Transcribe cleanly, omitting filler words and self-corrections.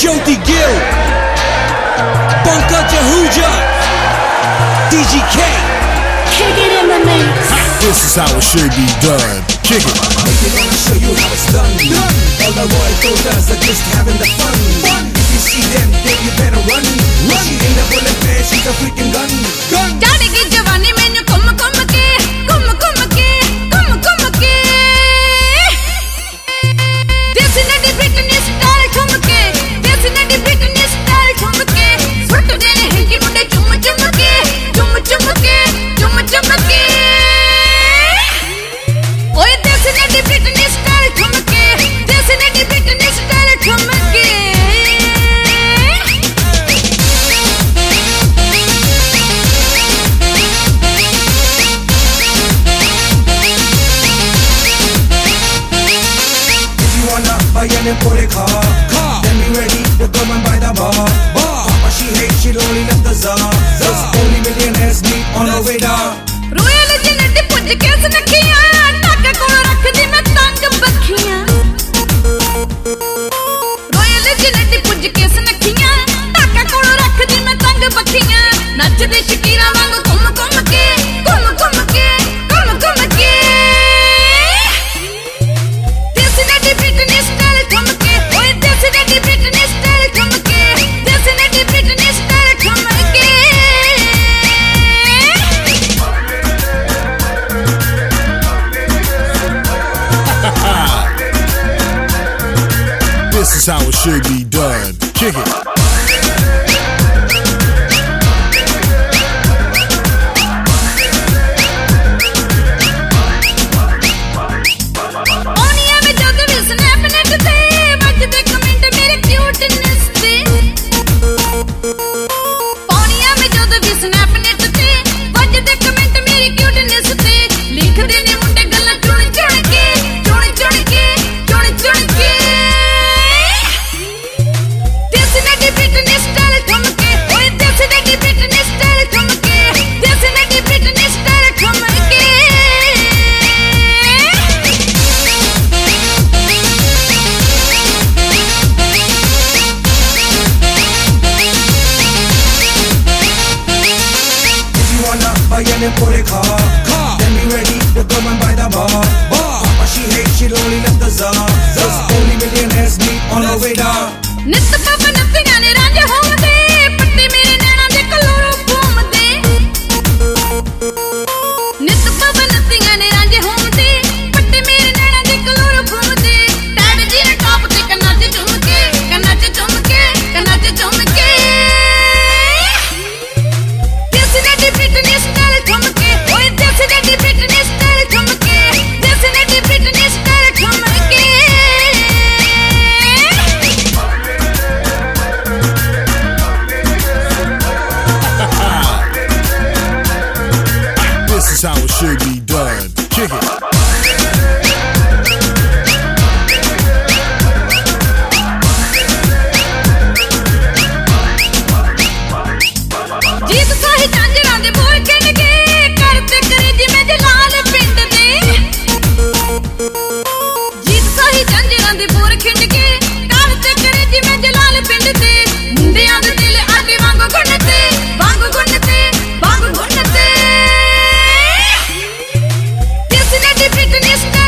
Jyoti Gill, Pankaj Ahuja, DGK. Kick it in the mix. This is how it should be done. Kick it. Make it on, show you how it's done. All the royal daughters are just having the fun. If you see them, then you better run. She ain't a bullet man, she's a freaking gun. Daddy की जवानी में new घुम घुम के देसी नडी Britney style ठुमके, देसी नडी ब्रिटनी स्टाइल ठुमके, सुट देने हैं कि मुंडे चुम चुम के, चुम चुम के, चुम चुम के। ओए देसी नडी ब्रिटनी स्टाइल ठुमके, देसी नडी ब्रिटनी स्टाइल ठुमके। And put it car. Then be ready to come and buy the bar. Papa she hates, she'll only love the czar. Those only millionaires meet on her radar. Royal जिन्नती पुज के सनखियां, नाका कोल रख दी मैं तंग बखियां। Royal जिन्नती पुज के सनखियां, नाका कोल रख दी मैं तंग बखियां। नच दे शकीरा वांग घुम घुम के, घुम घुम के, घुम घुम के। देसी नडी ब्रिटनी स्टाइल ठुमके, ओए देसी नडी ब्रिटनी स्टाइल ठुमके, देसी नडी ब्रिटनी स्टाइल ठुमके। This is how it should be done. Kick it. And put it car. Then be ready to come and buy the bar. Papa she hates, she'll only love the czar. Those only millionaires meet on her radar. नित पवन पियाने रांझे होंदे, पट्टे मेरे नैना दे कलोरों घूमदे। नित पवन पियाने रांझे होंदे, पट्टे मेरे नैना दे कलोरों घूमदे। Dad जी ने top ते कन्ना च झुमके, कन्ना च झुमके, कन्ना च झुमके। देसी नडी ब्रिटनी स्टाइल ठुमके, ओए देसी नडी ब्रिटनी स्टाइल ठुमके, देसी नडी ब्रिटनी स्टाइल ठुमके। This is how it should be done. Kick it. जीत साही झांझरां दे बोल किनके, करते करे जिवें जलाल पिंड दे। जीत साही झांझरां दे बोल खिंडके, करते करे जिवें जलाल पिंड दे। मुंडियां दे दिल आटे वांग गुणते, वांग गुणते, वांग गुणते। देसी नडी ब्रिटनी